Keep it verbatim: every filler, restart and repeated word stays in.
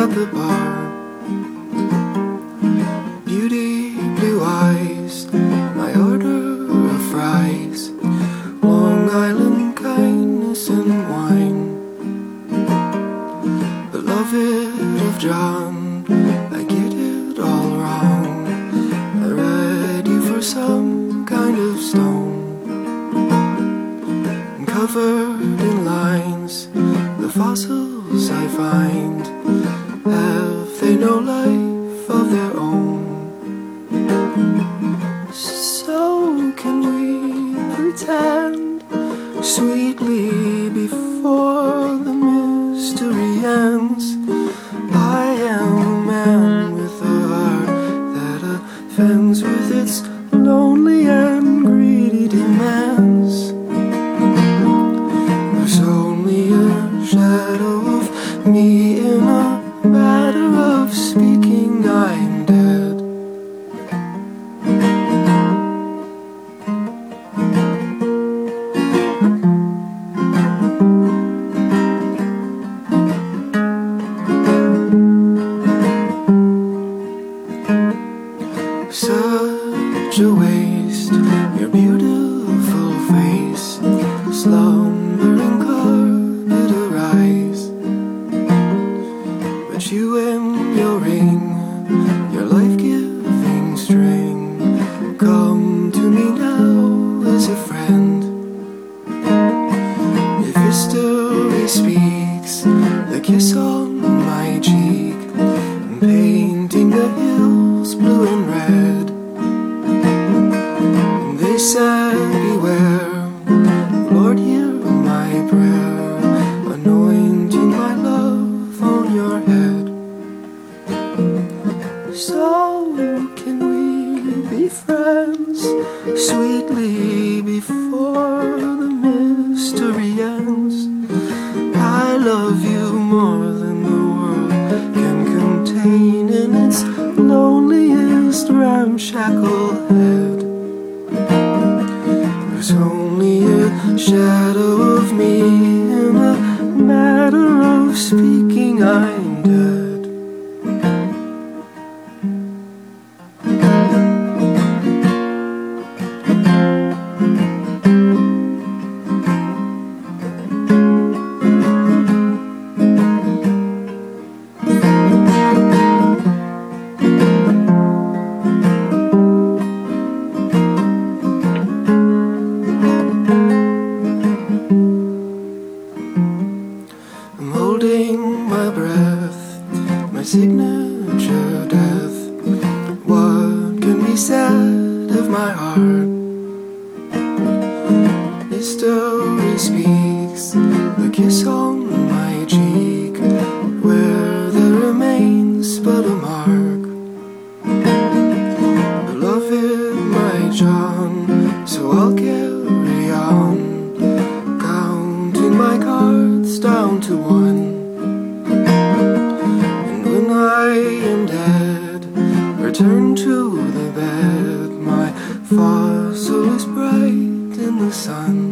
at the bar. Beauty, blue eyes, my order of fries, Long Island kindness and wine. Beloved of John, I get it all wrong. I read you for some kind of stone, and covered in lines, the fossils I find, have they no life of their own? So can we pretend sweetly before the mystery ends? I am a man with a heart that offends with its lonely and greedy demands. There's only a shadow of me in a matter of speaking. I'm dead. Such a waste, your beautiful face, slumbering carpet arise. But you and your ring, your life-giving string, come to me now as a friend. If history speaks, the kiss on my cheek, painting the hills blue and red. They said, beware, Lord, hear my prayer, anointing my love on your head. So can we be friends sweetly before the mystery ends? I love you more than the world can contain in its loneliest ramshackle head. There's only a shadow of me in a matter of speaking. I'm dead. I'm holding my breath, my signature death. What can be said of my heart? History speaks, the kiss on my cheek, where there remains but a mark. Beloved, my John, so I'll carry on, counting my cards down to one. And when I am dead, return to the bed, my fossil is bright in the sun.